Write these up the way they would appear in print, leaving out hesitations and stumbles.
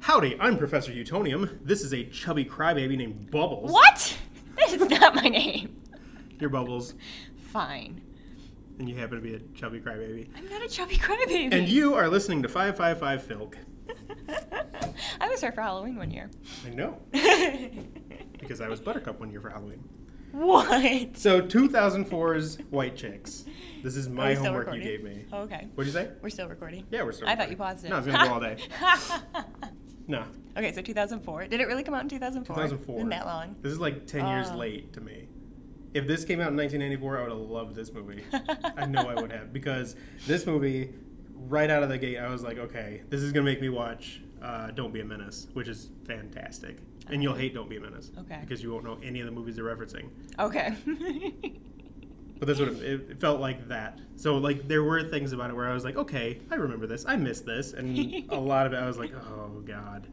Howdy, I'm Professor Utonium. This is a chubby crybaby named Bubbles. What? That is not my name. You're Bubbles, Fine. and you happen to be a chubby crybaby. I'm not a chubby crybaby. And you are listening to 555 Filk. I was her for Halloween one year. I know, because I was Buttercup one year for Halloween. What? So 2004's White Chicks. This is my still homework recording? you gave me. Oh, okay. What'd you say? We're still recording. Yeah, we're still I thought recording. you paused it. No, I was going to go all day. No, Okay, so 2004. Did it really come out in 2004? 2004. Isn't that long? This is like 10 years late to me. If this came out in 1994, I would have loved this movie. I know I would have. Because this movie, right out of the gate, I was like, okay, this is going to make me watch Don't Be a Menace, which is fantastic. And you'll hate Don't Be a Menace. Okay. Because you won't know any of the movies they're referencing. Okay. But this would have, it felt like that. So, like, there were things about it where I was like, okay, I remember this. I missed this. And a lot of it, I was like, oh, God.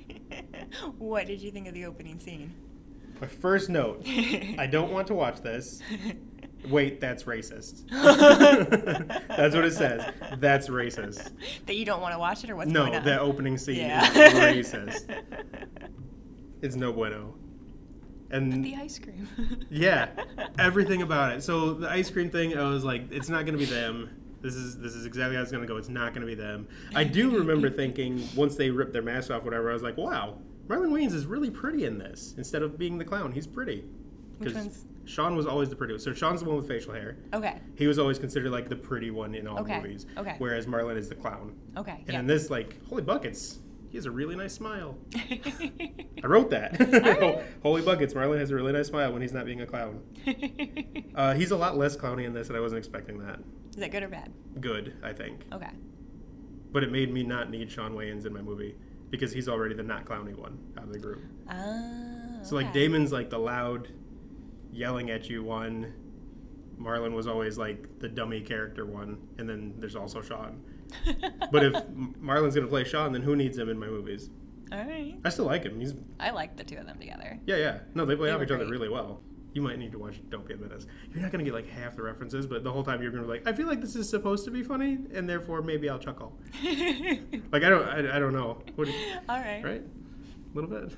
What did you think of the opening scene? My first note, I don't want to watch this. Wait, that's racist. That's what it says. That's racist. That you don't want to watch it, or what's No, going on? that opening scene Yeah. is racist. It's no bueno. And The ice cream. yeah, everything about it. So the ice cream thing, I was like, it's not going to be them. This is exactly how it's going to go. It's not going to be them. I do remember thinking, once they ripped their masks off, whatever, I was like, wow, Marlon Wayans is really pretty in this. Instead of being the clown, he's pretty. Which one's? Sean was always the pretty one. So Sean's the one with facial hair. Okay. He was always considered like the pretty one in all Okay. movies. Okay. Whereas Marlon is the clown. Okay. And Yeah. in this, like, holy buckets, he has a really nice smile. I wrote that. Right. Holy buckets, Marlon has a really nice smile when he's not being a clown. He's a lot less clowny in this, and I wasn't expecting that. Is that good or bad? Good, I think. Okay. But it made me not need Sean Wayans in my movie because he's already the not clowny one out of the group. So, like, Damon's like the loud, yelling at you one. Marlon was always like the dummy character one, and then there's also Sean. But if Marlon's gonna play Sean, then who needs him in my movies? All right. I still like him. He's I like the two of them together. yeah. No, they play They off were each other great. really well. You might need to watch Don't Be a Menace. You're not gonna get like half the references, but the whole time you're gonna be like, I feel like this is supposed to be funny, and therefore maybe I'll chuckle. Like I don't know. What, All right. right? A little bit.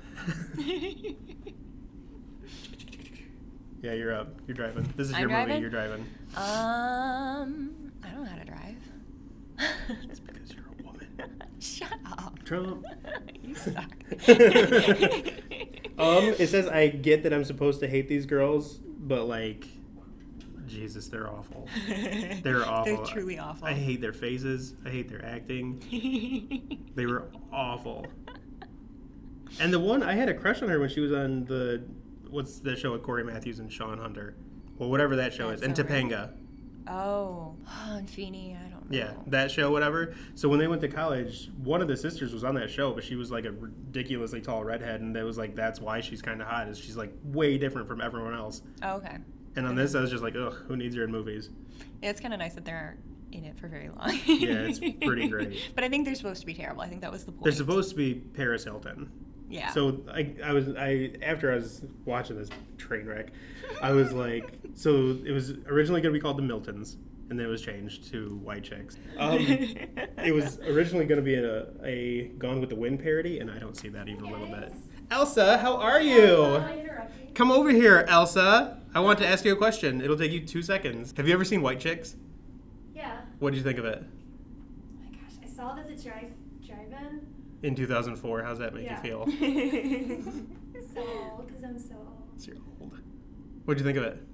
Yeah, you're up. You're driving. This is I'm your movie. driving? You're driving. I don't know how to drive. It's because you're a woman. Shut up. Trump. You suck. It says I get that I'm supposed to hate these girls, but like, Jesus, they're awful. They're awful. They're truly awful. I hate their faces. I hate their acting. They were awful. And the one, I had a crush on her when she was on what's the show with Corey Matthews and Sean Hunter? Well, whatever that show is. And That's so right. Topanga. Oh, and Feeney, I don't know. Yeah, that show, whatever. So when they went to college, one of the sisters was on that show, but she was like a ridiculously tall redhead, and it was like, that's why she's kind of hot, is she's like way different from everyone else. Oh, okay. And on this, I was just like, ugh, who needs her in movies? Yeah, it's kind of nice that they're in it for very long. Yeah, it's pretty great. But I think they're supposed to be terrible. I think that was the point. They're supposed to be Paris Hilton. Yeah. So after I was watching this train wreck, I was like, so it was originally going to be called The Miltons, and then it was changed to White Chicks. It was originally going to be a Gone with the Wind parody, and I don't see that even a little bit. Elsa, how are you? Come over here, Elsa. I want to ask you a question. It'll take you 2 seconds. Have you ever seen White Chicks? Yeah. What did you think of it? Oh my gosh, I saw that the drive-in. In 2004, how's that make you feel? So old, because I'm so old. So you're old. What did you think of it?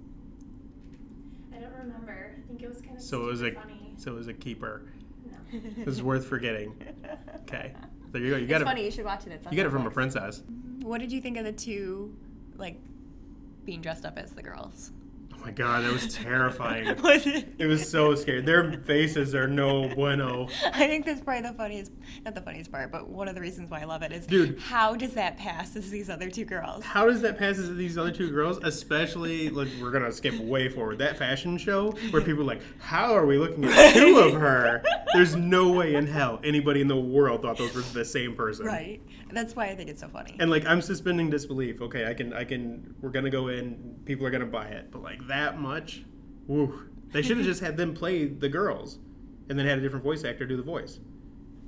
I don't remember. I think it was kind of So it was funny. So it was a keeper. No. This is worth forgetting. Okay, there you go. You got It's it. funny. You should watch it. It's on You get it from a Netflix. princess. What did you think of the two, like, being dressed up as the girls? Oh my god, that was terrifying. Was it? It was so scary. Their faces are no bueno. I think that's probably the funniest, not the funniest part, but one of the reasons why I love it is, Dude. how does that pass as these other two girls? How does that pass as these other two girls? Especially, like, we're gonna skip way forward. That fashion show where people are like, how are we looking at two of her? There's no way in hell anybody in the world thought those were the same person. Right. That's why I think it's so funny. And like, I'm suspending disbelief. Okay, we're gonna go in, people are gonna buy it. But like that much? Woo. They should have just had them play the girls and then had a different voice actor do the voice.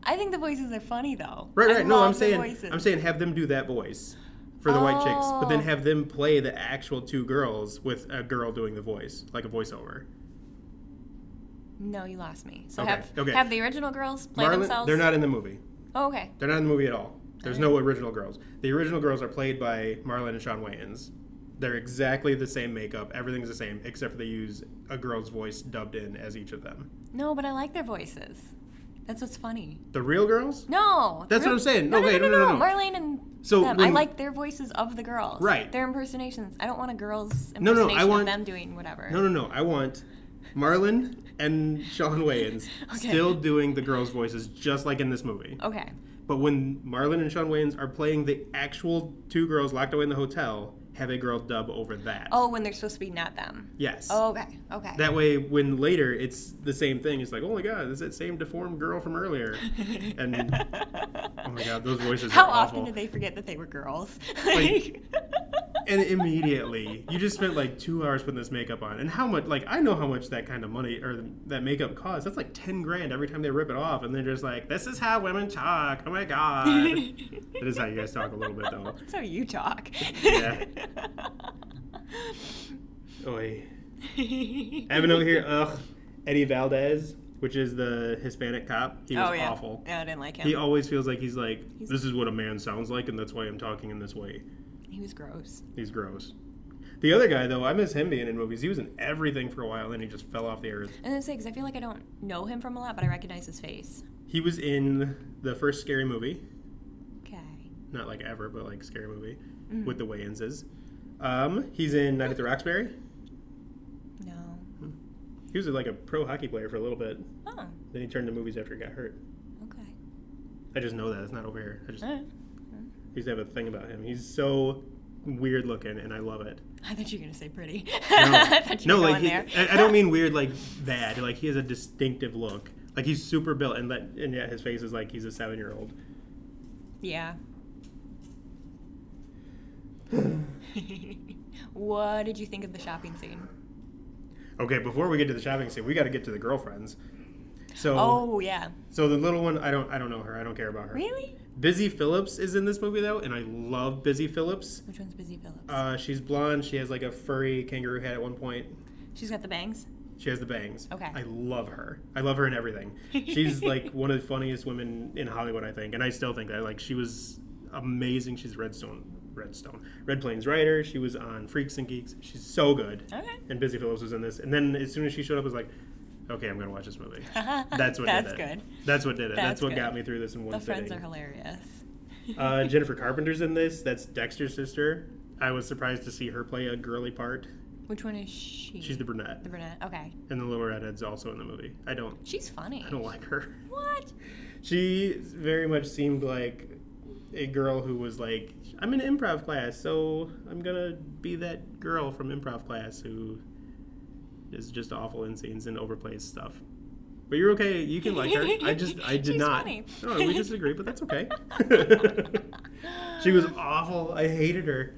I think the voices are funny though. Right. I No, love the voices. I'm saying have them do that voice for the white chicks, but then Oh. have them play the actual two girls with a girl doing the voice, like a voiceover. No, you lost me. So Okay, have the original girls play Marlon, themselves? they're not in the movie. Oh, okay. They're not in the movie at all. There's no original girls. The original girls are played by Marlon and Sean Wayans. They're exactly the same makeup. Everything's the same, except for they use a girl's voice dubbed in as each of them. No, but I like their voices. That's what's funny. The real girls? No. That's what I'm saying. No, Okay, no. no. Marlene and So them. I when- like their voices of the girls. Right. Their impersonations. I don't want a girl's No, impersonation I want- of them doing whatever. No. I want Marlon and Sean Wayans Okay. still doing the girls' voices just like in this movie. Okay. But when Marlon and Sean Wayans are playing the actual two girls locked away in the hotel, have a girl dub over that. Oh, when they're supposed to be not them. Yes. Oh, okay. Okay. That way, when later it's the same thing, it's like, oh my god, it's that same deformed girl from earlier. And oh my god, those voices How are often awful. did they forget that they were girls? Like- And immediately, you just spent like 2 hours putting this makeup on. And how much, like, I know how much that kind of money or that makeup costs. That's like 10 grand every time they rip it off. And they're just like, this is how women talk. Oh my god. That is how you guys talk a little bit, though. That's how you talk. Yeah. Oy. I have a note here. Ugh. Eddie Valdez, which is the Hispanic cop. He was yeah. awful. Yeah, I didn't like him. He always feels like he's like, this is what a man sounds like, and that's why I'm talking in this way. He was gross. He's gross. The other guy, though, I miss him being in movies. He was in everything for a while, and then he just fell off the earth. And I say, because I feel like I don't know him from a lot, but I recognize his face. He was in the first Scary Movie. Okay. Not like ever, but like Scary Movie Mm. with the Wayanses. He's in Night at the Roxbury. No. He was like a pro hockey player for a little bit. Oh, Then he turned to movies after he got hurt. okay. I just know that. It's not over here. I All right. used to have a thing about him. He's so weird looking, and I love it. I thought you were going to say pretty. No, I thought you no, were like going there. I don't mean weird like bad. Like he has a distinctive look. Like he's super built, and yet his face is like he's a 7-year-old. Yeah. What did you think of the shopping scene? Okay, before we get to the shopping scene, we got to get to the girlfriends. So, Oh, yeah. so the little one, I don't know her. I don't care about her. Really? Busy Phillips is in this movie though, and I love Busy Phillips. Which one's Busy Phillips? She's blonde. She has like a furry kangaroo hat at one point. She's got the bangs? She has the bangs. Okay. I love her. I love her in everything. She's like one of the funniest women in Hollywood, I think, and I still think that. Like she was amazing. She's Red Plains writer. She was on Freaks and Geeks. She's so good. Okay. And Busy Phillips was in this. And then as soon as she showed up, I was like, okay, I'm gonna watch this movie. That's what That's did it. good. That's what did it. That's what good. got me through this in one The friends sitting. are hilarious. Jennifer Carpenter's in this. That's Dexter's sister. I was surprised to see her play a girly part. Which one is she? She's the brunette. The brunette. Okay. And the little redhead's also in the movie. I don't She's funny. like her. What? She very much seemed like a girl who was like, I'm in improv class, so I'm gonna be that girl from improv class who is just awful in scenes and overplays stuff. But you're okay. You can like her. I did She's not. funny. No, we disagree, but that's okay. She was awful. I hated her.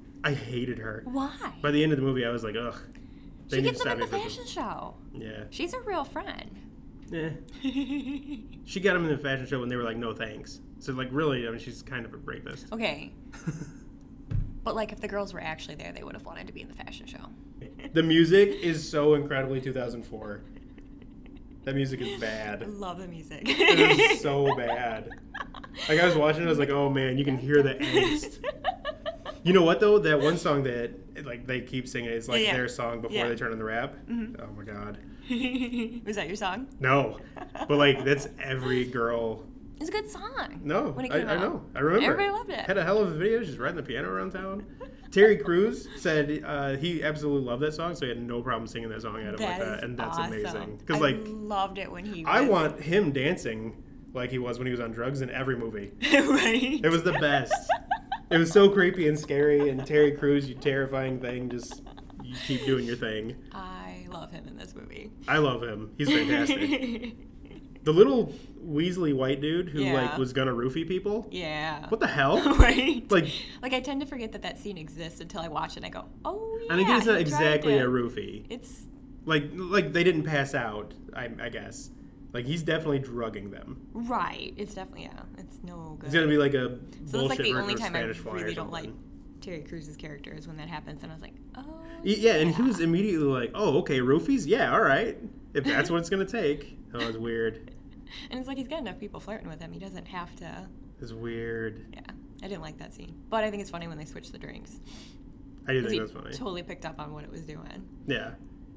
Why? By the end of the movie, I was like, ugh. They She need gets to them in stop the me from- fashion show. Yeah. She's a real friend. Yeah. She got him in the fashion show when they were like, no thanks. So, like, really, I mean, she's kind of a rapist. Okay. But, like, if the girls were actually there, they would have wanted to be in the fashion show. The music is so incredibly 2004. That music is bad. I love the music. It is so bad. Like, I was watching it, I was like, oh, man, you can hear the angst. You know what, though? That one song that, like, they keep singing, it's like Yeah. their song before Yeah. they turn on the rap. Mhm. Oh, my God. Was that your song? No. But, like, that's every girl... It's a good song. No, When it I came out. know. I remember. Everybody loved it. Had a hell of a video. She's riding the piano around town. Terry Crews said he absolutely loved that song, so he had no problem singing that song at him like That that, is and that's awesome. amazing. I Because like, loved it when he was... I want him dancing like he was when he was on drugs in every movie. Right? It was the best. It was so creepy and scary. And Terry Crews, you terrifying thing, just you keep doing your thing. I love him in this movie. I love him. He's fantastic. The little Weasley white dude who Yeah. like was gonna roofie people. Yeah. What the hell? Right? Like. Like, I tend to forget that scene exists until I watch it and I go, oh, yeah. I think it's not he tried exactly to- a roofie. It's... Like they didn't pass out, I guess. Like, he's definitely drugging them. Right. It's definitely, yeah. It's no good. It's gonna be like a So bullshit that's like the version only of time I Spanish Fly really or don't like something. Terry Crews' character is when that happens, and I was like, oh. Yeah, and he was immediately like, "Oh, okay, roofies? Yeah, all right. If that's what it's gonna take." That was weird. And it's like he's got enough people flirting with him. He doesn't have to. It's weird. Yeah. I didn't like that scene. But I think it's funny when they switch the drinks. I do 'Cause think he that's funny. totally picked up on what it was doing. Yeah.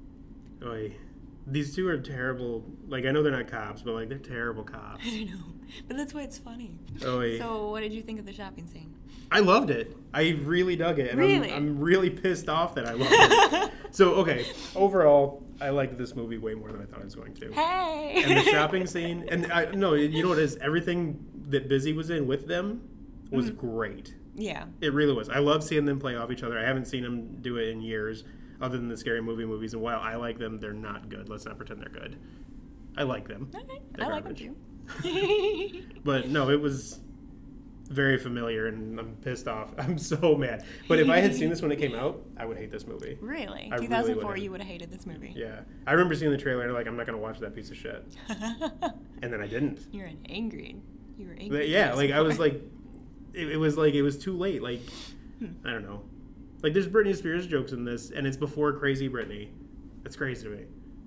Oy. These two are terrible. Like, I know they're not cops, but, like, they're terrible cops. I know. But that's why it's funny. Oy. So what did you think of the shopping scene? I loved it. I really dug it. And Really? I'm really pissed off that I loved it. So, okay, overall, I liked this movie way more than I thought I was going to. Hey! And the shopping scene, and no, you know what it is? Everything that Busy was in with them was great. Yeah. It really was. I love seeing them play off each other. I haven't seen them do it in years, other than the Scary Movie movies. And while I like them, they're not good. Let's not pretend they're good. I like them. Okay. They're I like them garbage. too. But no, it was very familiar, and I'm pissed off. I'm so mad. But if I had seen this when it came out, I would hate this movie. Really? I really 2004, would've. you would have hated this movie. Yeah. I remember seeing the trailer and like, I'm not going to watch that piece of shit. And then I didn't. You're an angry. You were angry. But yeah, like I was like, it was like, it was too late. Like, I don't know. Like, there's Britney Spears jokes in this, and it's before Crazy Britney. That's crazy to me.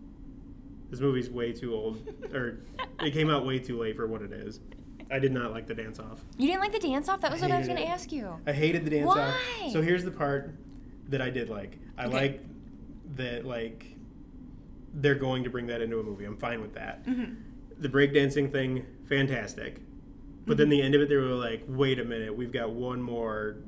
This movie's way too old, or it came out way too late for what it is. I did not like the dance off. You didn't like the dance off? That was what I was hated going to it. ask you. I hated the dance off. Why? So here's the part that I did like. I Okay. like that, like, they're going to bring that into a movie. I'm fine with that. Mm-hmm. The breakdancing thing, fantastic. But then the end of it, they were like, wait a minute, we've got one more.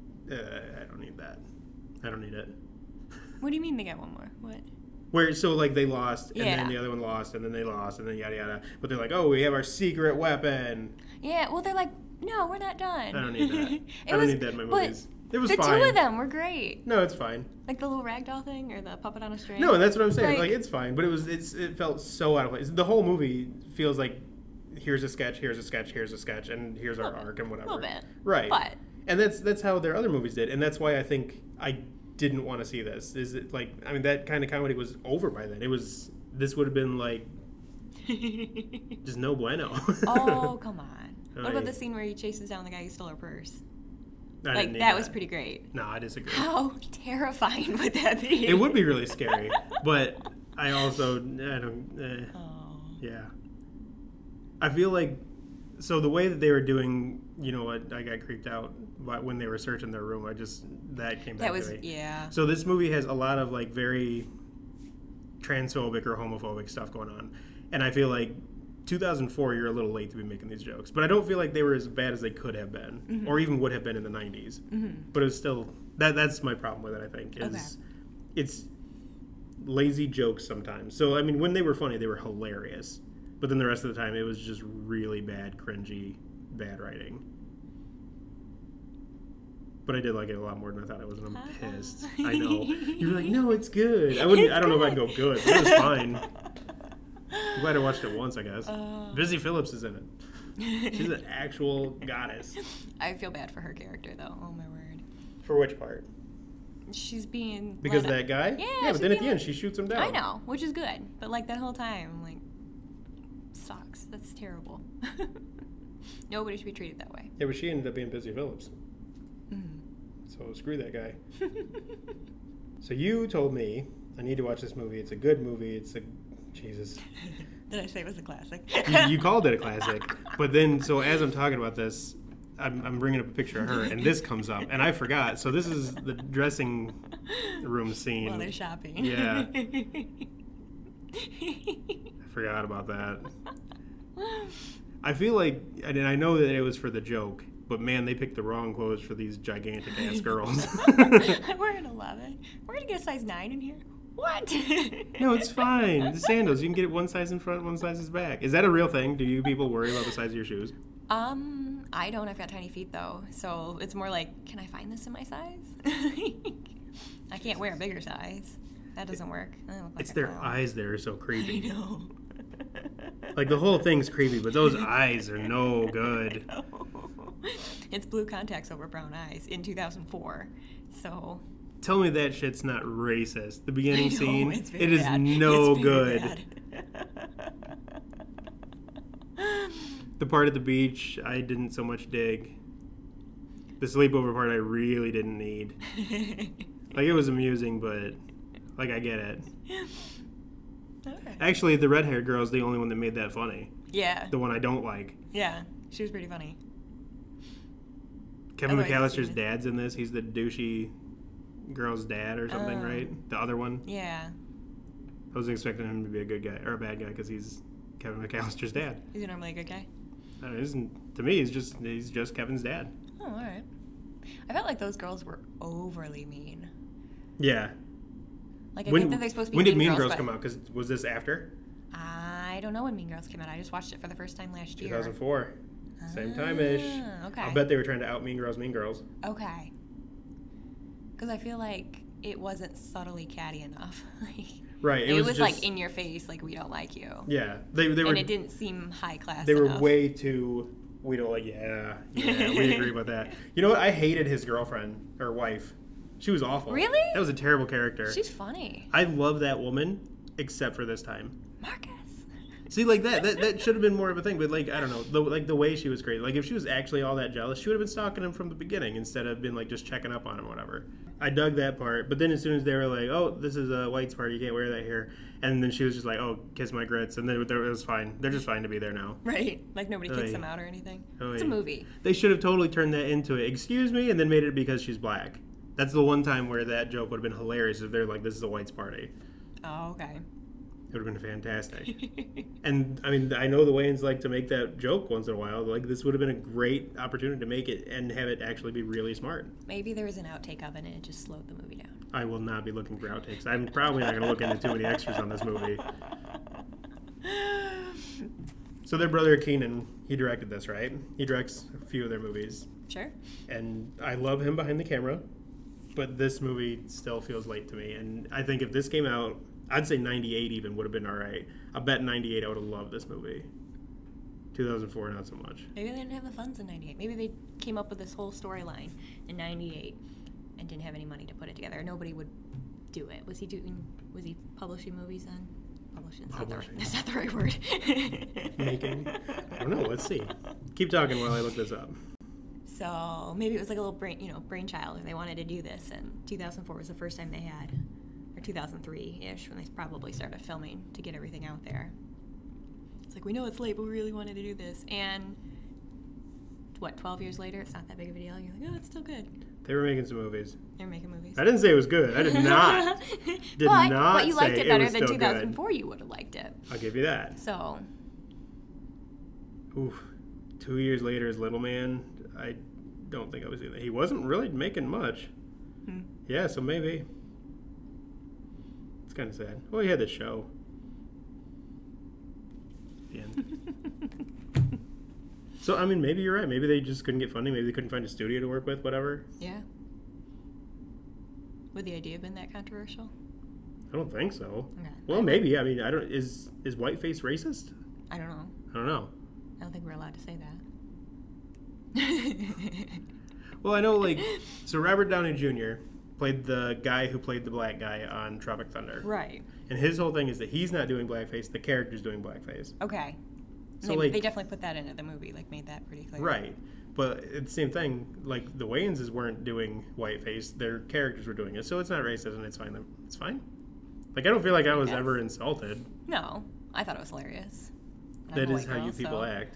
I don't need that. I don't need it. What do you mean they got one more? What? Where, so, like, they lost, and Yeah. then the other one lost, and then they lost, and then yada yada. But they're like, oh, we have our secret weapon. Yeah, well, they're like, no, we're not done. I don't need that. It I don't was- need that in my but movies. It was the fine. two of them were great. No, it's fine. Like the little ragdoll thing or the puppet on a string. No, and that's what I'm saying. Like- Like, it's fine, but it felt so out of place. The whole movie feels like, here's a sketch, here's a sketch, here's a sketch, and here's our arc and whatever. A little bit. Right. But And that's how their other movies did, and that's why I think I didn't want to see this. Is it like, I mean, that kind of comedy was over by then. This would have been like just no bueno. oh, come on. Oh, What about yeah. the scene where he chases down the guy who stole her purse? I didn't Like need that was pretty great. No, I disagree. How terrifying would that be? It would be really scary, but I also I don't. Oh. Yeah. I feel like, so the way that they were doing, you know what, I got creeped out when they were searching their room. That came back That was to me. yeah. So this movie has a lot of like very transphobic or homophobic stuff going on. And I feel like 2004, you're a little late to be making these jokes. But I don't feel like they were as bad as they could have been, or even would have been in the 90s. But it was still, that's my problem with it, I think, is it's lazy jokes sometimes. So, I mean, when they were funny, they were hilarious. But then the rest of the time, it was just really bad, cringy, bad writing. But I did like it a lot more than I thought I was, and I'm pissed. I know. You were like, no, it's good. I don't know if I'd go good, but it was fine. I'm glad I watched it once, I guess. Busy Phillips is in it. She's an actual goddess. I feel bad for her character though. Oh my word. For which part? She's being Because led that up- guy? Yeah, but she's then at being the end, she shoots him down. I know, which is good. But like that whole time, I'm like, sucks. That's terrible. Nobody should be treated that way. Yeah, but she ended up being Busy Phillips. So screw that guy. So you told me I need to watch this movie. It's a good movie. It's a... Jesus. Did I say it was a classic? You called it a classic. But then, so as I'm talking about this, I'm bringing up a picture of her, and this comes up. And I forgot. So this is the dressing room scene. While they're shopping. Yeah. I forgot about that. I feel like, and I know that it was for the joke, but man, they picked the wrong clothes for these gigantic ass girls. I'm wearing 11. We're gonna get a size 9 in here. What? No, it's fine. The sandals, you can get it one size in front, one size is back. Is that a real thing? Do you people worry about the size of your shoes? I don't. I've got tiny feet though, so it's more like, can I find this in my size? I can't wear a bigger size. That doesn't work. I look like It's a their clown. eyes that are so I creepy. know. Like, the whole thing's creepy, but those eyes are no good. I know. It's blue contacts over brown eyes in 2004. So Tell me that shit's not racist. The beginning I know, scene, it's very it is bad. no It's very good. bad. The part at the beach, I didn't so much dig. The sleepover part, I really didn't need. Like, it was amusing, but, like, I get it. Okay. Actually, the red-haired girl is the only one that made that funny. Yeah. The one I don't like. Yeah. She was pretty funny. Kevin Otherwise, McAllister's it's- dad's in this. He's the douchey girl's dad or something, Oh. right? The other one. Yeah. I wasn't expecting him to be a good guy or a bad guy because he's Kevin McAllister's dad. Is he normally a good guy? I don't know, to me, he's just Kevin's dad. Oh, all right. I felt like those girls were overly mean. Yeah. Like, I think that they're supposed to be when did Mean girls, Girls but come out? Because was this after? I don't know when Mean Girls came out. I just watched it for the first time last year. 2004. Same time-ish. Okay. I'll bet they were trying to out Mean Girls, Mean Girls. Okay. Because I feel like it wasn't subtly catty enough. Right. It was just, like in your face, like, we don't like you. Yeah. They were. And it didn't seem high class They were enough. way too. We don't like. Yeah. We agree about that. You know what? I hated his girlfriend or wife. She was awful. Really? That was a terrible character. She's funny. I love that woman, except for this time. Marcus. See, like that should have been more of a thing, but like I don't know, the way she was crazy. Like if she was actually all that jealous, she would have been stalking him from the beginning instead of been like just checking up on him or whatever. I dug that part, but then as soon as they were like, "Oh, this is a white's party, you can't wear that here," and then she was just like, "Oh, kiss my grits," and then it was fine. They're just fine to be there now. Right. Like nobody kicks Oy. them out or anything. Oy. It's a movie. They should have totally turned that into it. Excuse me, and then made it because she's black. That's the one time where that joke would have been hilarious if they're like, "This is a white's party." Oh, okay. It would have been fantastic. And I mean, I know the Wayans like to make that joke once in a while. Like this would have been a great opportunity to make it and have it actually be really smart. Maybe there was an outtake of it and it just slowed the movie down. I will not be looking for outtakes. I'm probably not going to look into too many extras on this movie. So their brother Keenan, he directed this, right? He directs a few of their movies. Sure. And I love him behind the camera, but this movie still feels late to me. And I think if this came out, I'd say 98 even would have been all right. I bet 98 I would have loved this movie. 2004, not so much. Maybe they didn't have the funds in 98. Maybe they came up with this whole storyline in 98 and didn't have any money to put it together. Nobody would do it. Was he publishing movies then? Publishing. That's not the right word. Making. I don't know. Let's see. Keep talking while I look this up. So maybe it was like a little brainchild, and they wanted to do this. And 2004 was the first time they had, or 2003-ish, when they probably started filming to get everything out there. It's like, we know it's late, but we really wanted to do this. And 12 years later, it's not that big of a deal. You're like, oh, it's still good. They were making some movies. They're making movies. I didn't say it was good. I did not. But you liked say it better was than still 2004. good. You would have liked it. I'll give you that. So. Oof. 2 years later as Little Man, I don't think I was in that. He wasn't really making much. Yeah, so maybe. It's kind of sad. Well, he had the show. The end. So, I mean, maybe you're right. Maybe they just couldn't get funding. Maybe they couldn't find a studio to work with, whatever. Yeah. Would the idea have been that controversial? I don't think so. Okay. Well, maybe. I mean, I don't. Is whiteface racist? I don't know. I don't know. I don't think we're allowed to say that. Well, I know, like, so Robert Downey Jr. played the guy who played the black guy on Tropic Thunder. Right. And his whole thing is that he's not doing blackface, the character's doing blackface. Okay. So, like, they definitely put that into the movie, like made that pretty clear. Right. But it's the same thing, like, the Wayanses weren't doing whiteface, their characters were doing it. So it's not racist and it's fine. It's fine. Like, I don't feel like I was ever insulted. No. I thought it was hilarious. That is how you people act.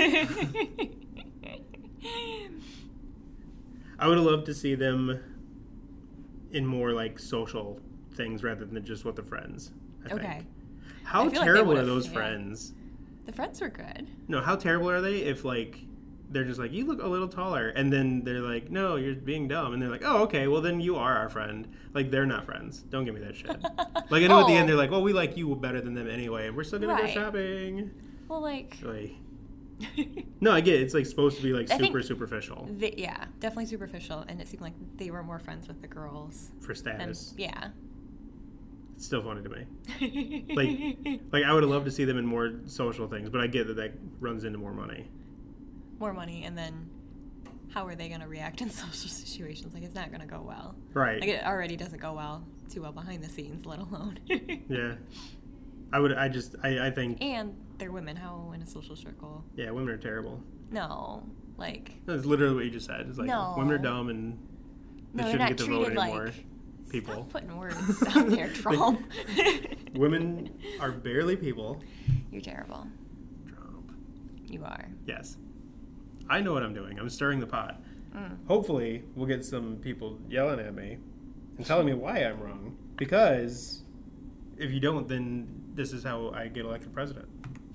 I would have loved to see them in more, like, social things rather than just with the friends. I think. How terrible are those friends? The friends were good. No, how terrible are they if, like, they're just like, you look a little taller, and then they're like, no, you're being dumb, and they're like, oh, okay, well, then you are our friend. Like, they're not friends. Don't give me that shit. Like, I know at the end they're like, well, we like you better than them anyway, and we're still gonna go shopping. Well, like... No, I get it. It's, like, supposed to be, like, super superficial. Yeah, definitely superficial, and it seemed like they were more friends with the girls. For status. Yeah. It's still funny to me. Like I would have loved to see them in more social things, but I get that runs into more money. More money, and then how are they going to react in social situations? Like, it's not going to go well. Right. Like, it already doesn't go too well behind the scenes, let alone. Yeah. I think, And they're women. How in a social circle? yeah, women are terrible. No, like That's literally what you just said. It's like, No. women are dumb and they no, they're shouldn't not get to vote treated anymore. like. People. Stop putting words out there, Trump. Women are barely people. You're terrible. Trump. You are. Yes. I know what I'm doing. I'm stirring the pot. Mm. Hopefully, we'll get some people yelling at me and telling me why I'm wrong. Because if you don't, then this is how I get elected president.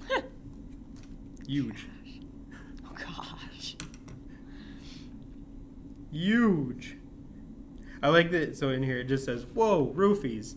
Huge. Oh gosh. Huge. I like that. So in here it just says, "Whoa, roofies."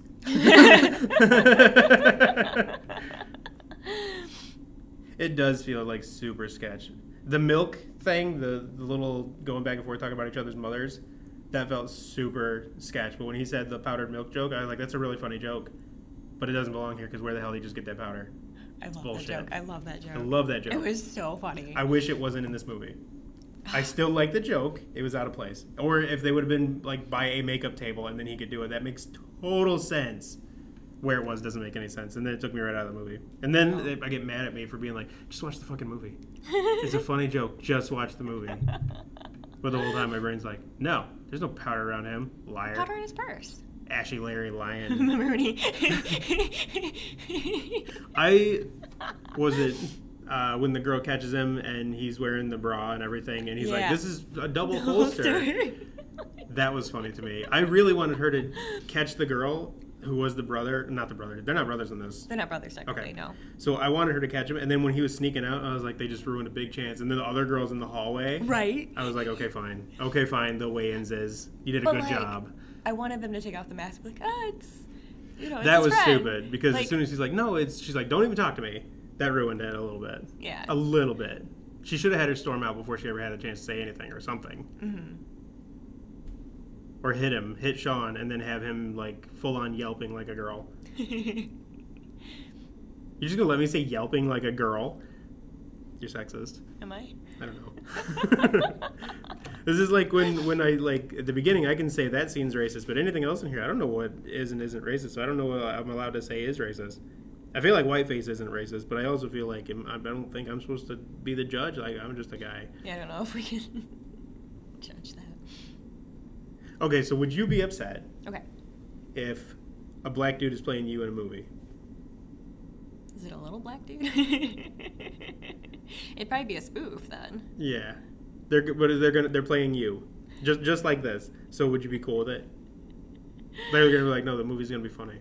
It does feel like super sketch. The milk thing, the little going back and forth talking about each other's mothers, that felt super sketch. But when he said the powdered milk joke, I was like, that's a really funny joke. But it doesn't belong here because where the hell did he just get that powder? I love bullshit. that joke. I love that joke. I love that joke. It was so funny. I wish it wasn't in this movie. I still like the joke. It was out of place. Or if they would have been like by a makeup table and then he could do it, that makes total sense. Where it was doesn't make any sense. And then it took me right out of the movie. And then I get mad at me for being like, just watch the fucking movie. It's a funny joke. Just watch the movie. But the whole time my brain's like, no, there's no powder around him. Liar. Powder in his purse. Ashy Larry lion. Remember when he... When the girl catches him and he's wearing the bra and everything and he's like, Yeah. this is a double holster. That was funny to me. I really wanted her to catch the girl who was the brother. Not the brother. They're not brothers in this. They're not brothers technically, Okay. no. So I wanted her to catch him, and then when he was sneaking out, I was like, they just ruined a big chance. And then the other girls in the hallway, Right? I was like, okay, fine. Okay, fine. The weigh-ins is, you did a But, good like, job. I wanted them to take off the mask and be like, it's... You know, it's That his was friend. stupid, because Like, as soon as she's like, no, she's like, don't even talk to me. That ruined it a little bit. Yeah. A little bit. She should have had her storm out before she ever had a chance to say anything or something. Mm-hmm. Or hit Sean, and then have him, like, full-on yelping like a girl. You're just gonna let me say yelping like a girl? You're sexist. Am I? I don't know. This is like when I, like, at the beginning I can say that scene's racist, but anything else in here, I don't know what is and isn't racist, so I don't know what I'm allowed to say is racist. I feel like whiteface isn't racist, but I also feel like I don't think I'm supposed to be the judge. Like, I'm just a guy. Yeah, I don't know if we can judge that. Okay, so would you be upset Okay. if a black dude is playing you in a movie? Is it a little black dude? It'd probably be a spoof then. Yeah, they're playing you, just like this. So would you be cool with it? They're gonna be like, no, the movie's gonna be funny.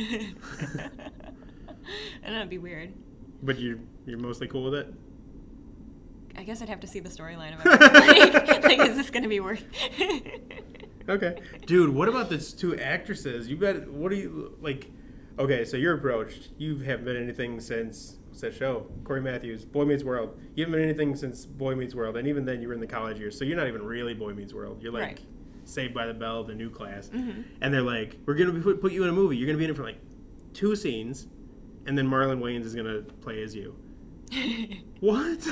And that'd be weird. But you're mostly cool with it? I guess I'd have to see the storyline of it. Like, is this going to be worth Okay. Dude, what about these two actresses? What do you, like, okay, so you're approached. You haven't been anything since, what's that show? Corey Matthews, Boy Meets World. You haven't been anything since Boy Meets World, and even then you were in the college years, so you're not even really Boy Meets World. You're like Right. Saved by the Bell, the new class. Mm-hmm. And they're like, we're going to put you in a movie. You're going to be in it for like 2 scenes, and then Marlon Wayans is going to play as you. What?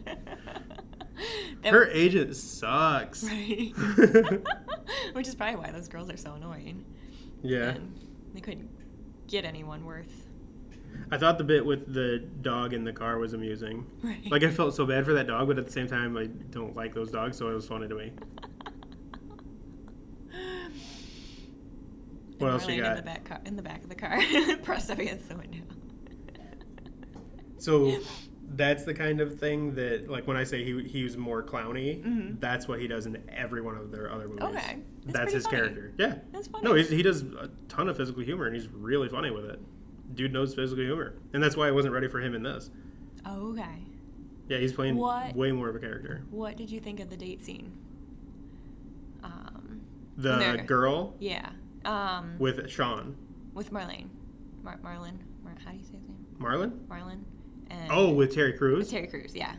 Her agent sucks. Right. Which is probably why those girls are so annoying. Yeah. And they couldn't get anyone worth. I thought the bit with the dog in the car was amusing. Right. Like, I felt so bad for that dog, but at the same time, I don't like those dogs, so it was funny to me. What else you got? In the back of the car, pressed up against the window. So that's the kind of thing that, like, when I say he was more clowny, Mhm. that's what he does in every one of their other movies. Okay. That's That's pretty his funny. character. Yeah. That's funny. No, he does a ton of physical humor, and he's really funny with it. Dude knows physical humor. And that's why I wasn't ready for him in this. Oh, okay. Yeah, he's playing What? way more of a character. What did you think of the date scene? The There. girl Yeah. with Sean. With Marlene. Marlon. How do you say his name? Marlon? Marlon. And Oh, with Terry Crews? with Terry Crews, yeah.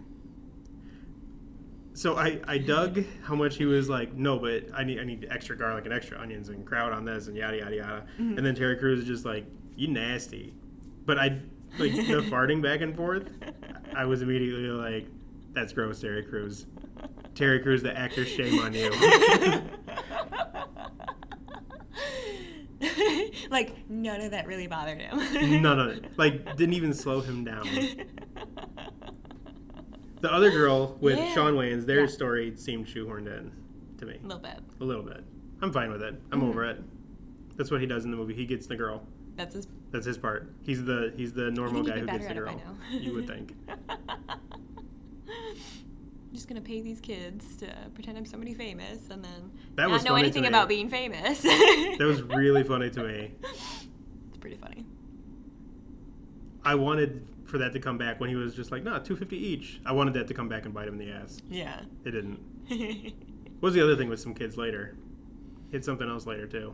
So I dug how much he was like, no, but I need extra garlic and extra onions and kraut on this and yada yada yada. Mhm. And then Terry Crews is just like, you nasty. But I like the farting back and forth. I was immediately like, that's gross, Terry Crews. Terry Crews, the actor, shame on you. Like, none of that really bothered him. None of it. Like, didn't even slow him down. The other girl with Yeah. Shawn Wayans, their Yeah. story seemed shoehorned in to me. A little bit. A little bit. I'm fine with it. I'm over it. That's what he does in the movie. He gets the girl. That's his. That's his part. He's the normal he'd guy be who better gets the at it by girl. now. You would think. I'm just gonna pay these kids to pretend I'm somebody famous and then That not was know funny to anything me. about being famous. That was really funny to me. It's pretty funny. I wanted for that to come back when he was just like, no, $250 each. I wanted that to come back and bite him in the ass. Yeah. It didn't. What was the other thing with some kids later? He had something else later too.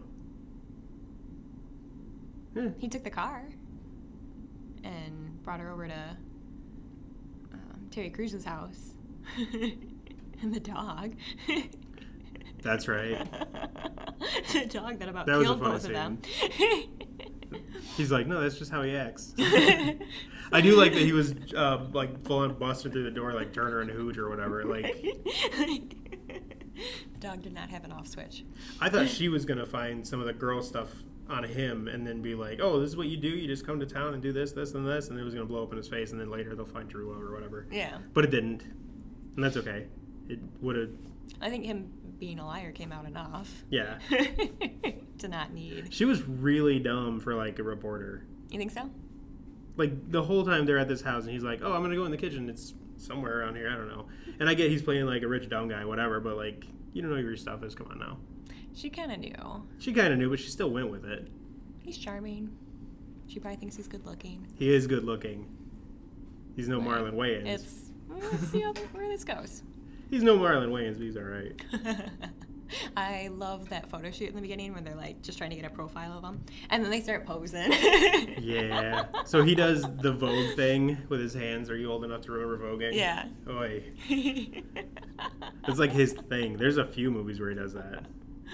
Yeah. He took the car and brought her over to Terry Crews's house. And the dog. That's right. The dog that about That was a killed funny both of them. He's like, no, that's just how he acts. I do like that he was like full on busting through the door like Turner and Hooch or whatever. Like, The dog did not have an off switch. I thought she was gonna find some of the girl stuff on him and then be like, oh, this is what you do. You just come to town and do this, this, and this, and it was gonna blow up in his face. And then later they'll find true love or whatever. Yeah. But it didn't, and that's okay. It would have. I think him being a liar came out enough. Yeah. To not need. She was really dumb for like a reporter. You think so? Like the whole time they're at this house and he's like, oh, I'm gonna go in the kitchen. It's somewhere around here. I don't know. And I get he's playing like a rich dumb guy, whatever. But like, you don't know where your stuff is. Come on now. She kind of knew. She kind of knew, but she still went with it. He's charming. She probably thinks he's good looking. He is good looking. He's no Right. Marlon Wayans. Let's see where this goes. He's no Marlon Wayans, but he's all right. I love that photo shoot in the beginning when they're like just trying to get a profile of him, and then they start posing. Yeah. So he does the Vogue thing with his hands. Are you old enough to remember voguing? Yeah. Oy. It's like his thing. There's a few movies where he does that.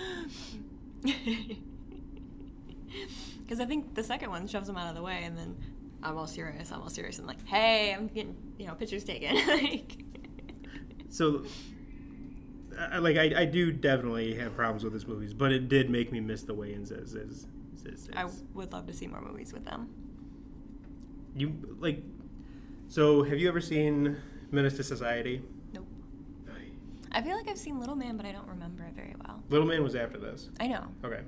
Because I think the second one shoves him out of the way, and then I'm all serious, and like, hey, I'm getting pictures taken. Like, So, I do definitely have problems with this movies, but it did make me miss the Wayans as I would love to see more movies with them. You like. So, have you ever seen Menace to Society? Nope. I feel like I've seen Little Man, but I don't remember it very well. Little Man was after this. I know. Okay.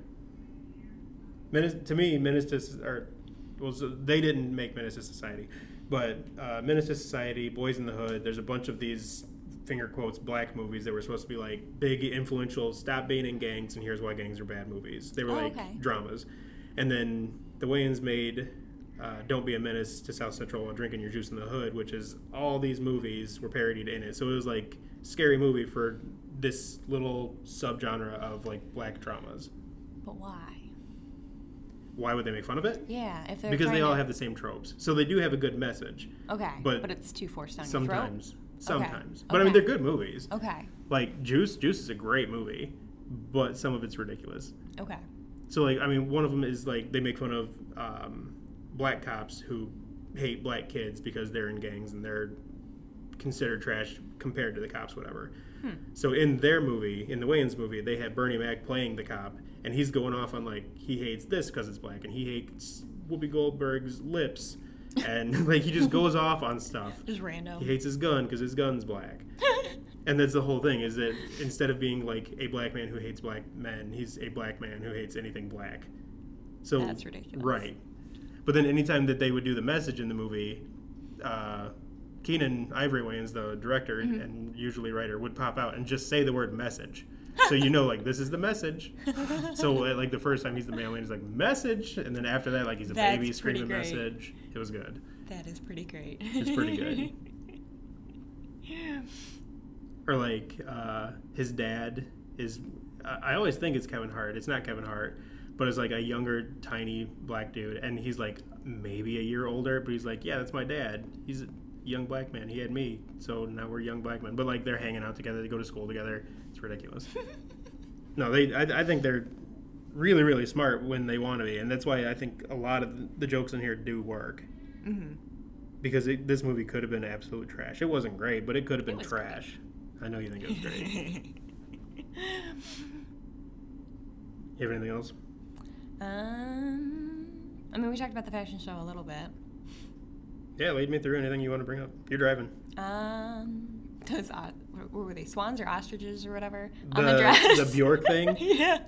Menace to so they didn't make Menace to Society, but Menace to Society, Boys in the Hood. There's a bunch of these finger quotes black movies that were supposed to be like big, influential. Stop being in gangs, and here's why gangs are bad movies. They were like dramas, and then the Wayans made Don't Be a Menace to South Central while drinking your juice in the hood, which is all these movies were parodied in it. So it was like scary movie for this little subgenre of like black dramas. But why? Why would they make fun of it? Yeah, if they're Because they trying all to... have the same tropes. So they do have a good message. Okay, but it's too forced down sometimes. your throat. Sometimes. Okay. But I mean, they're good movies. Okay. Like Juice is a great movie, but some of it's ridiculous. Okay. So like, I mean, one of them is like they make fun of black cops who hate black kids because they're in gangs and they're considered trash compared to the cops, whatever. So in their movie, in the Wayans movie, they had Bernie Mac playing the cop, and he's going off on like he hates this because it's black, and he hates Whoopi Goldberg's lips, and like he just goes off on stuff. Just random. He hates his gun because his gun's black. And that's the whole thing, is that instead of being like a black man who hates black men, he's a black man who hates anything black. So That's ridiculous. Right. But then anytime that they would do the message in the movie, Keenan Ivory Wayans, the director and usually writer, would pop out and just say the word message. So you know, like, this is the message. So like the first time he's the mailman, he's like, message. And then after that, like, he's a baby screaming message. It was good. That is pretty great. It's pretty good. Or like his dad is, I always think it's Kevin Hart. It's not Kevin Hart, but it's like a younger, tiny black dude. And he's like maybe a year older, but he's like, yeah, that's my dad. He's a young black man. He had me. So now we're young black men. But like they're hanging out together. They go to school together. It's ridiculous. No, I think they're really, really smart when they want to be. And that's why I think a lot of the jokes in here do work. Mm-hmm. Because this movie could have been absolute trash. It wasn't great, but it could have been trash. Great. I know you think it was great. You have anything else? I mean, we talked about the fashion show a little bit. Yeah, lead me through anything you want to bring up. You're driving. Those, what were they, swans or ostriches or whatever on the dress? The Bjork thing? Yes.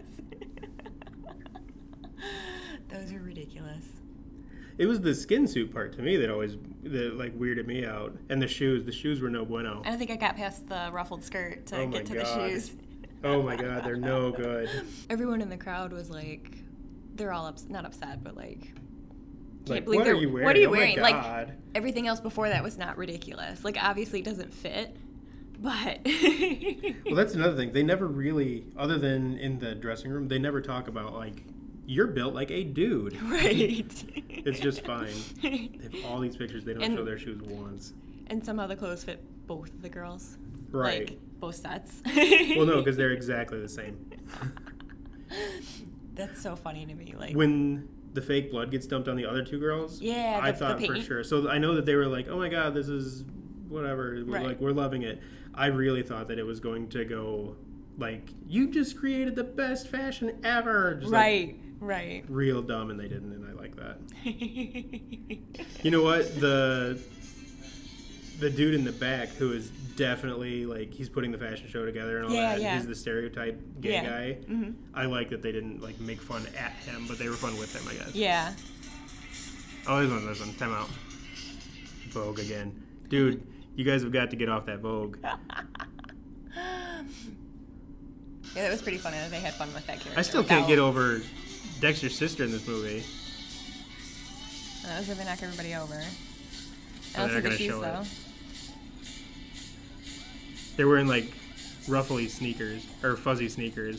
Those are ridiculous. It was the skin suit part to me that weirded me out. And the shoes were no bueno. I don't think I got past the ruffled skirt to get to God. the shoes. Oh my God, they're no good. Everyone in the crowd was like, they're all not upset, but like, Like, what are you wearing? What are you Oh my wearing? God. Like, everything else before that was not ridiculous. Like, obviously it doesn't fit, but... Well, that's another thing. They never really, other than in the dressing room, they never talk about, like, you're built like a dude. Right. It's just fine. They have all these pictures. They don't show their shoes once. And somehow the clothes fit both of the girls. Right. Like, both sets. Well, no, because they're exactly the same. That's so funny to me. Like, when the fake blood gets dumped on the other two girls, yeah, I thought for sure. So I know that they were like, oh my God, this is whatever. Right. Like, we're loving it. I really thought that it was going to go like, you just created the best fashion ever. Just right. Real dumb, and they didn't, and I like that. You know what? The dude in the back who is definitely, like, he's putting the fashion show together and all that. Yeah. He's the stereotype gay guy. Mm-hmm. I like that they didn't, like, make fun at him, but they were fun with him, I guess. Yeah. Oh, this one. Time out. Vogue again. Dude, you guys have got to get off that Vogue. Yeah, that was pretty funny that they had fun with that character. I still can't get over Dexter's sister in this movie. That was where they knock everybody over. Oh, I they're don't see gonna the shoes, show it. though. They're wearing, like, ruffly sneakers, or fuzzy sneakers.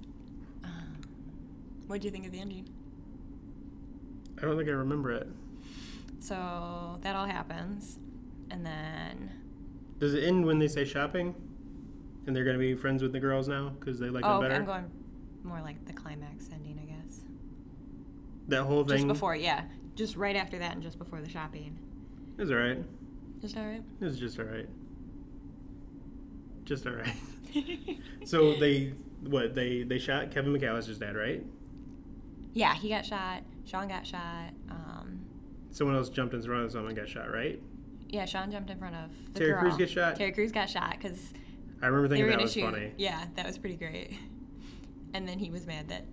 What do you think of the ending? I don't think I remember it. So that all happens, and then... Does it end when they say shopping? And they're going to be friends with the girls now because they like them better? I'm going more like the climax ending, I guess. That whole thing? Just before, yeah. Just right after that and just before the shopping. It was alright. Just alright? It was just alright. Just alright. So they shot Kevin McAllister's dad, right? Yeah, he got shot. Sean got shot. Someone else jumped in front of someone and got shot, right? Yeah, Sean jumped in front of the Terry girl. Crews get shot? Terry Crews got shot because I remember they thinking were that gonna was shoot. funny. Yeah, that was pretty great. And then he was mad that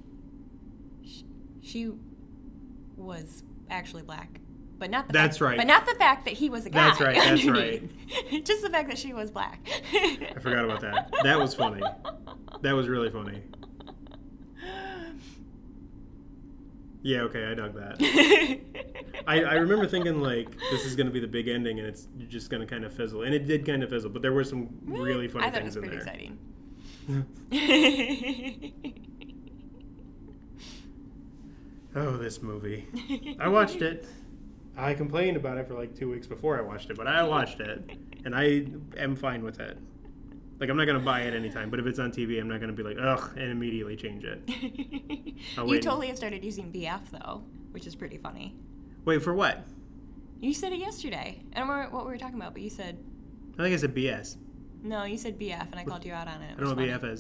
she was actually black. But not the That's fact, right. But not the fact that he was a guy. That's right, that's right. Just the fact that she was black. I forgot about that. That was funny. That was really funny. Yeah, okay, I dug that. I remember thinking, like, this is going to be the big ending and it's just going to kind of fizzle. And it did kind of fizzle, but there were some really funny things in there. I thought it was pretty exciting. Oh, this movie. I watched it. I complained about it for like 2 weeks before I watched it, but I watched it, and I am fine with it. Like, I'm not going to buy it anytime, but if it's on TV, I'm not going to be like, ugh, and immediately change it. You totally have started using BF, though, which is pretty funny. Wait, for what? You said it yesterday. I don't remember what we were talking about, but you said... I think I said BS. No, you said BF, and I called you out on it. I don't know what BF is.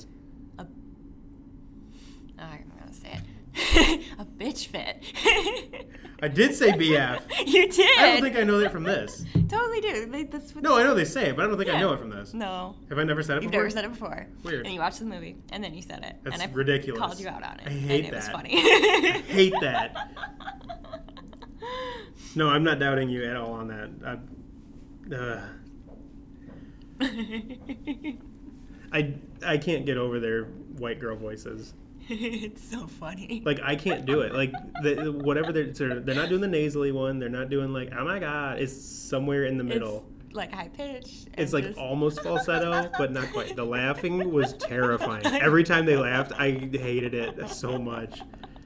I'm going to say it. A bitch fit. I did say BF. You did. I don't think I know that from this. Totally do. That's what No, I know they say it, but I don't think I know it from this. No. Have I never said it You've before? never said it before. Weird. And you watched the movie, and then you said it. That's and I ridiculous. called you out on it. I hate and it was that. funny. I hate that. No, I'm not doubting you at all on that. I can't get over their white girl voices. It's so funny. Like, I can't do it. Like, whatever they're not doing the nasally one. They're not doing, like, oh my God. It's somewhere in the middle. It's like high pitched. It's like almost falsetto, but not quite. The laughing was terrifying. Every time they laughed, I hated it so much.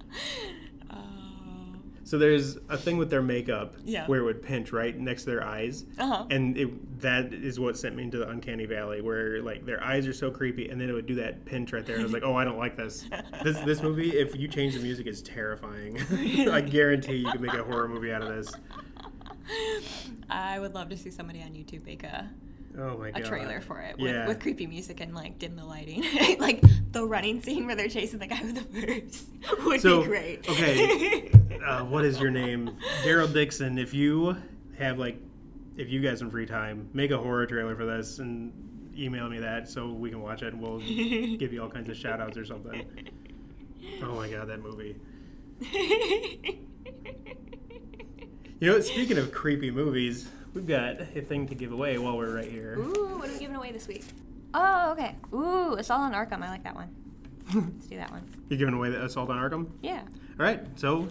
So there's a thing with their makeup where it would pinch right next to their eyes. Uh-huh. And that is what sent me into the uncanny valley, where, like, their eyes are so creepy, and then it would do that pinch right there. And I was like, oh, I don't like this. This movie, if you change the music, is terrifying. I guarantee you could make a horror movie out of this. I would love to see somebody on YouTube make a Oh my a god. trailer for it Yeah. with creepy music and like dim the lighting. Like the running scene where they're chasing the guy with the purse would So, be great. okay, what is your name? Daryl Dixon, if you got some free time, make a horror trailer for this and email me that so we can watch it and we'll give you all kinds of shout outs or something. Oh my god, that movie. You know what, speaking of creepy movies, we've got a thing to give away while we're right here. Ooh, what are we giving away this week? Oh, okay. Ooh, Assault on Arkham. I like that one. Let's do that one. You're giving away the Assault on Arkham? Yeah. All right, so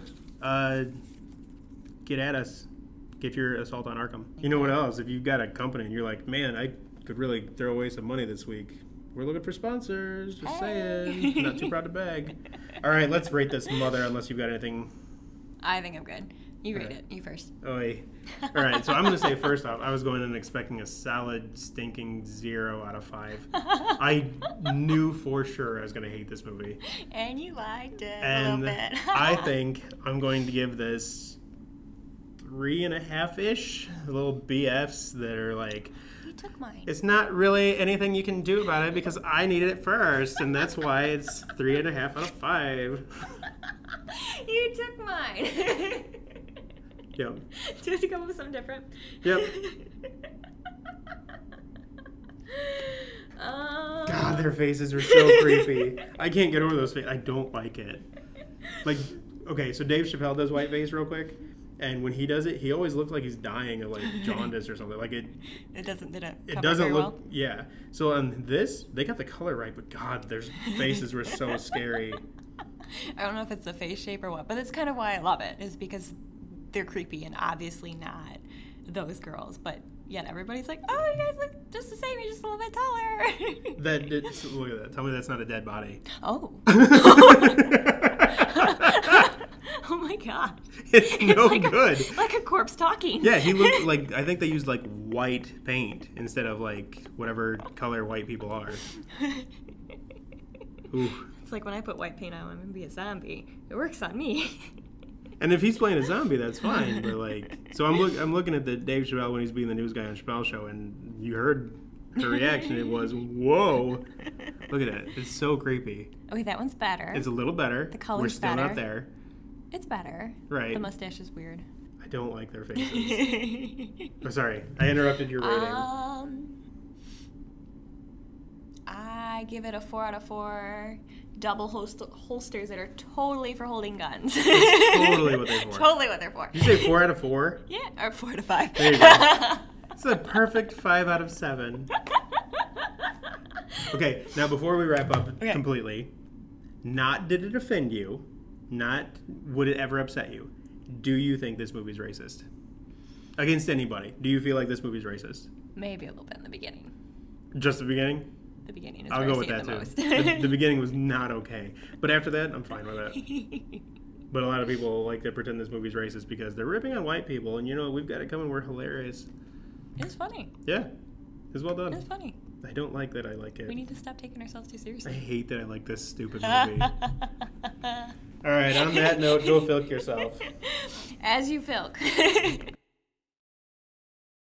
get at us. Get your Assault on Arkham. You know what else? If you've got a company and you're like, man, I could really throw away some money this week. We're looking for sponsors. Just saying. Not too proud to bag. All right, let's rate this mother unless you've got anything. I think I'm good. You rate Alright. it. You first. Oi. All right, so I'm going to say first off, I was going in expecting a solid, stinking 0 out of 5. I knew for sure I was going to hate this movie. And you liked it And a little bit. I think I'm going to give this 3.5-ish. Little BFs that are like, You took mine. it's not really anything you can do about it because I needed it first, and that's why it's 3.5 out of 5. You took mine. Yep. Do you have to come up with something different? Yep. God, their faces are so creepy. I can't get over those faces. I don't like it. Like, okay, so Dave Chappelle does whiteface real quick, and when he does it, he always looks like he's dying of like jaundice or something. Like it didn't it cover doesn't very look. well. Yeah. So on this, they got the color right, but God, their faces were so scary. I don't know if it's the face shape or what, but that's kind of why I love it, is because they're creepy and obviously not those girls, but yet everybody's like, oh, you guys look just the same, you're just a little bit taller. Look at that. Tell me that's not a dead body. Oh. Oh my god. It's no like good. Like a corpse talking. Yeah, he looked like, I think they used like white paint instead of like whatever color white people are. Ooh. It's like when I put white paint on, I'm going to be a zombie. It works on me. And if he's playing a zombie, that's fine. But like, so I'm looking at the Dave Chappelle when he's being the news guy on Chappelle Show, and you heard her reaction. It was, whoa! Look at that. It's so creepy. Okay, that one's better. It's a little better. The color's We're still better. not there. It's better. Right. The mustache is weird. I don't like their faces. Oh, sorry, I interrupted your rating. I give it a 4 out of 4. Double holsters that are totally for holding guns. That's totally what they're for. Totally what they're for. Did you say 4 out of 4? Yeah, or 4 to 5. There you go. It's a perfect 5 out of 7. Okay, now before we wrap up completely, not did it offend you, not would it ever upset you. Do you think this movie's racist? Against anybody. Do you feel like this movie's racist? Maybe a little bit in the beginning. Just the beginning? The beginning is I'll where go I with see that it the too. most. The beginning was not okay. But after that, I'm fine with it. But a lot of people like to pretend this movie's racist because they're ripping on white people, and you know, we've got it coming, we're hilarious. It's funny. Yeah. It's well done. It's funny. I don't like that I like it. We need to stop taking ourselves too I seriously. hate that I like this stupid movie. All right, on that note, go filk yourself. As you filk.